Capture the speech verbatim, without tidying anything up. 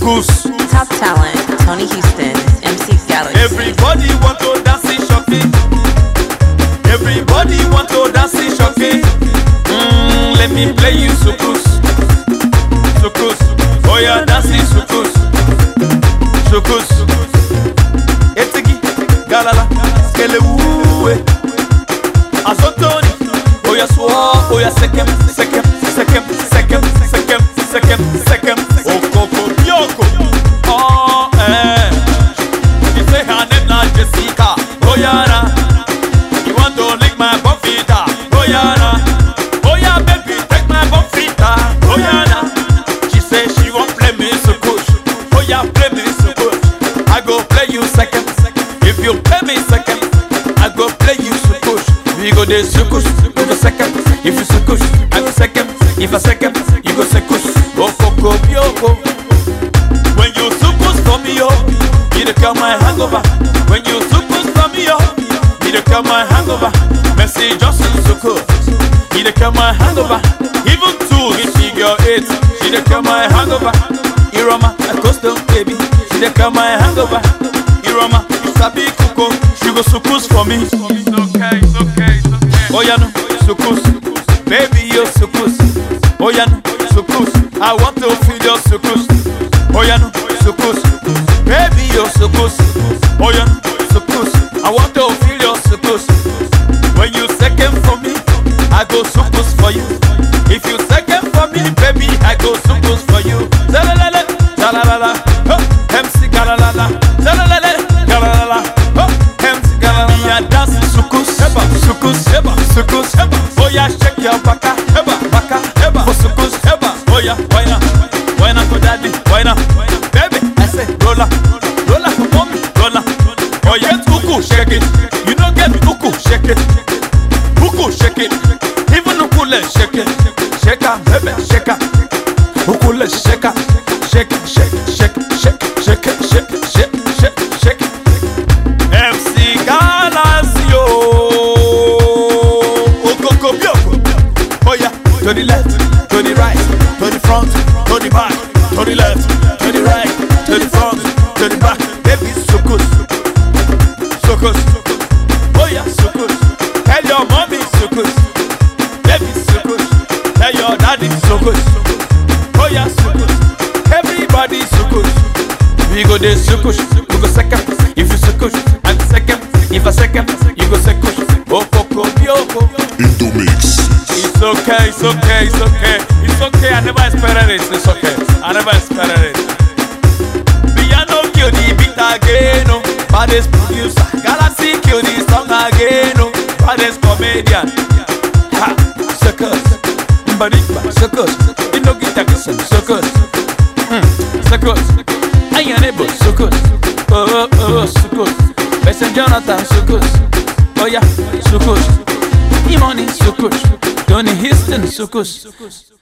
Sukus. Top talent, Tony Houston, M C Galaxy. Everybody want to dance in shocking. Everybody want to dance in shocking. Mm, let me play you Sukus. Sukus. Oh yeah, dancing Sukus. Sukus. Etigi, galala, skele uwe. Azotoni. Oh yeah, swa, oh yeah, sekem, sekem, sekem, sekem, sekem, sekem, sekem. Okoko, yoko. Oh, eh. You say her name na Jessica. Oh yeah, na. You want to lick my bonfita. Oh yeah, na. Oh yeah, baby, take my bonfita. Oh yeah, na. She say she won't play me Sukus. Oh yeah, play me Sukus. I go play you second. If you play me second, I go play you Sukus. We go the Sukus, you go second. If you Sukus, I go second. If I second, you go Sukus. Go Coco Bioko. When you Sukus for me, yo, you dey come my hangover. When you Sukus for me, yo, you dey come my hangover. Mercy Johnson Sukus, you dey come my hangover. Even two, we figure eight, she dey come my hangover. Iroma, a custom baby, she dey come my hangover. Iroma, you sabi kuko, she go Sukus for me. It's okay, it's okay, it's okay. Oh yeah, no, Sukus, baby you Sukus. Oh yeah, no, Sukus, I want to feel your Sukus. Oh yeah, no, Sukus, baby you Sukus. Oh yeah, no, Sukus, I want to feel your Sukus. When you second for me, I go Sukus for you. If you second for me, baby, I go Sukus for you. Zalalala, zalalala, oh, M C galalala, zalalala, galalala, oh, M C galalala. Me a dance Sukus, eba, Sukus, eba, Sukus, eba. Oh yeah, shake your baka, eba, baka, eba, for Sukus, eba. Oh yeah, why not, why not for daddy, why not, baby? I say rolla, rolla for mommy, rolla. Oh yeah, uku, shake it. You don't get uku, shake it. Uku, shake it. Even ukule, shake it. Shake it, baby, shake it. Ukule, shake it. Shake it, shake it, shake it, shake it, shake it, shake it, shake it, shake it, shake it. M C Galaxy, oh, Okoko Bioko. Oh yeah, to the left, to the right, to the front, to the back, to the left, to the right, to the front, to the back. Baby, Sukus, Sukus. Oh yeah, Sukus. Tell your mommy Sukus. Baby, Sukus. Tell your daddy Sukus. Oh yeah, Sukus. Everybody Sukus. We go there Sukus. We go second. If you Sukus, I'm second. If I second, you go Sukus. Oh, Coco Bioko. Into mix. It's okay, it's okay, it's okay. It's okay, I never expected it. It's okay, I never expected it. Piano kill the beat again, no. Baddest producer, Galaxy kill the song again, no. Baddest comedian, ha, circus, Mbadiba, circus. You know get that some circus, hmm, circus. I ain't able circus, oh oh oh circus. Bessie Jonathan circus, oh yeah, circus. Imani circus, Tony Houston circus.